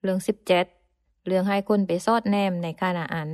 รื่อง17เรื่องให้คนไปซอดแนมในคานาอัน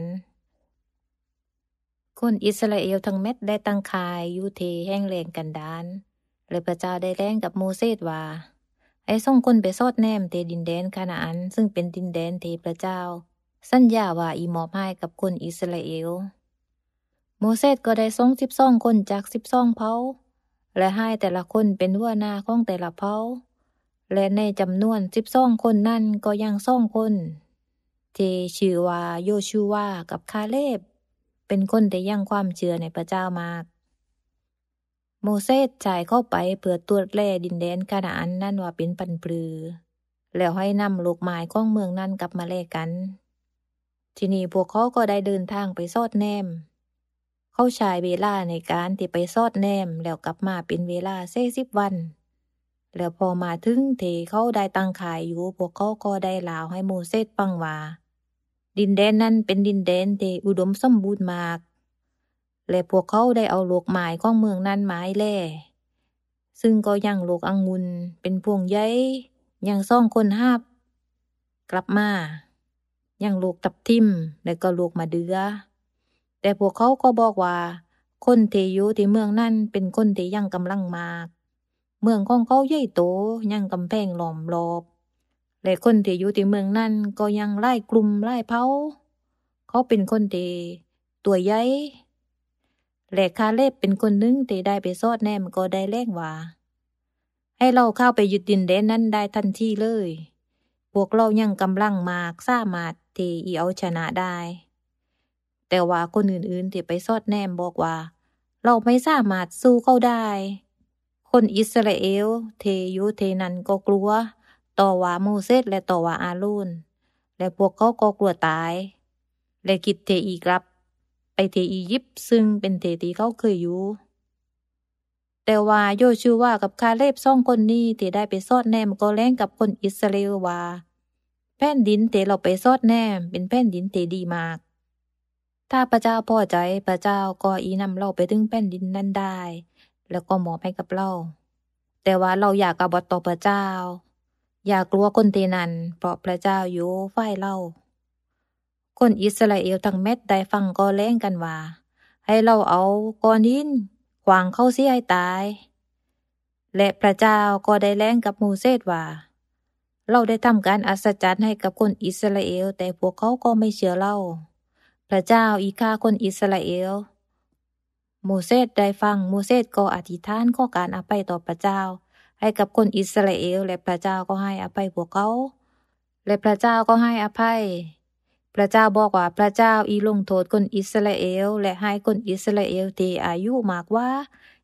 คนอิสราเอลทั้งเม็ดได้ตั้งคายอยู่ที่แห้งแล้งกันดารและพระเจ้าได้แจ้งกับโมเสสว่าให้ส่งคนไปซอดแนมที่ดินแดนคานาอันซึ่งเป็นดินแดนที่พระเจ้าสัญญาว่าอีมอบให้กับคนอิสราเอลโมเสสก็ได้ส่ง12คนจาก12เผ่าและให้แต่ละคนเป็นหัวหน้าของแต่ละเผ่าและในจำนวน12คนนั้นก็ยัง2คนที่ชื่อว่าโยชูวากับคาเลบเป็นคนที่ยังความเชื่อในพระเจ้ามากโมเสสจ่ายเข้าไปเพื่อตรวจแลดินแดนคานาอันนั่นว่าเป็นปันปลือแล้วให้นำลูกไม้ของเมืองนั้นกลับมาแลกกันทีนี้พวกเขาก็ได้เดินทางไปซอดแนมเขาใช้เวลาในการที่ไปซอดแนมแล้วกลับมาเป็นเวลา40วันแล้วพอมาถึงที่เขาได้ตั้งขายอยู่พวกเขาก็ได้เล่าให้โมเสสฟังว่าดินแดนนั้นเป็นดินแดนที่อุดมสมบูรณ์มากและพวกเขาได้เอาลูกไม้ของเมืองนั้นมาให้แลซึ่งก็ยังลูกองุ่นเป็นพวงใหญ่ยัง2คนหาบกลับมายังลูกทับทิมและก็ลูกมะเดื่อแต่พวกเขาก็บอกว่าคนที่อยู่ที่เมืองนั้นเป็นคนที่ยังกำลังมากเมืองของเขาใหญ่โตยังกำแพงล้อมรอบและคนที่อยู่ที่เมืองนั้นก็ยังหลายกลุ่มหลายเผ่าเขาเป็นคนที่ตัวใหญ่และคาเลบเป็นคนหนึ่งที่ได้ไปซอดแนมก็ได้แจ้งว่าให้เราเข้าไปยึดดินแดนนั้นได้ทันทีเลยพวกเรายังกำลังมากสามารถที่เอาชนะได้แต่ว่าคนอื่นๆที่ไปซอดแนมบอกว่าเราไม่สามารถสู้เขาได้คนอิสราเอลที่อยู่ที่นั้นก็กลัวต่อว่าโมเสสและต่อว่าอาโรนและพวกเขาก็กลัวตายและคิดที่อีกลับไปที่อียิปต์ซึ่งเป็นที่เขาเคยอยู่แต่ว่าโยชูวากับคาเลบ2คนนี้ที่ได้ไปซอดแนมก็แล้งกับคนอิสราเอลว่าแผ่นดินที่เราไปซอดแนมเป็นแผ่นดินที่ดีมากถ้าพระเจ้าพอใจพระเจ้าก็นำเราไปถึงแผ่นดินนั้นได้แล้วก็มอบให้กับเราแต่ว่าเราอยากกบฏต่อพระเจ้าอย่ากลัวคนที่นั้นเพราะพระเจ้าอยู่ฝ่ายเราคนอิสราเอลทั้งเม็ดได้ฟังก็แล้งกันว่าให้เราเอาก้อนหินขวางเขาเสียให้ตายและพระเจ้าก็ได้แล้งกับโมเสสว่าเราได้ทำการอัศจรรย์ให้กับคนอิสราเอลแต่พวกเขาก็ไม่เชื่อเราพระเจ้าฆ่าคนอิสราเอลโมเสสได้ฟังโมเสสก็อธิษฐานขอการอภัยต่อพระเจ้าให้กับคนอิสราเอลและพระเจ้าก็ให้อภัยพวกเขาและพระเจ้าก็ให้อภัยพระเจ้าบอกว่าพระเจ้าลงโทษคนอิสราเอลและให้คนอิสราเอลที่อายุมากกว่า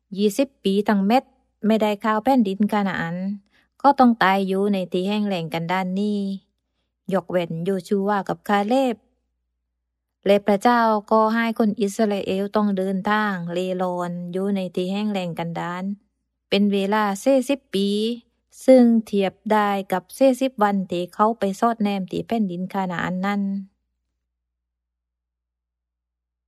20 ปีทั้งเม็ดไม่ได้เข้าแผ่นดินคานาอันก็ต้องตายอยู่ในที่แห้งแล้งกันดารนี้ยกเว้นโยชูวากับคาเลบและพระเจ้าก็ให้คนอิสราเอลต้องเดินทางเล่ร่อนอยู่ในที่แห้งแล้งกันดารเป็นเวลา40 ปีซึ่งเทียบได้กับ40 วันที่เขาไปซอดแนมที่แผ่นดินคานาอันนั้น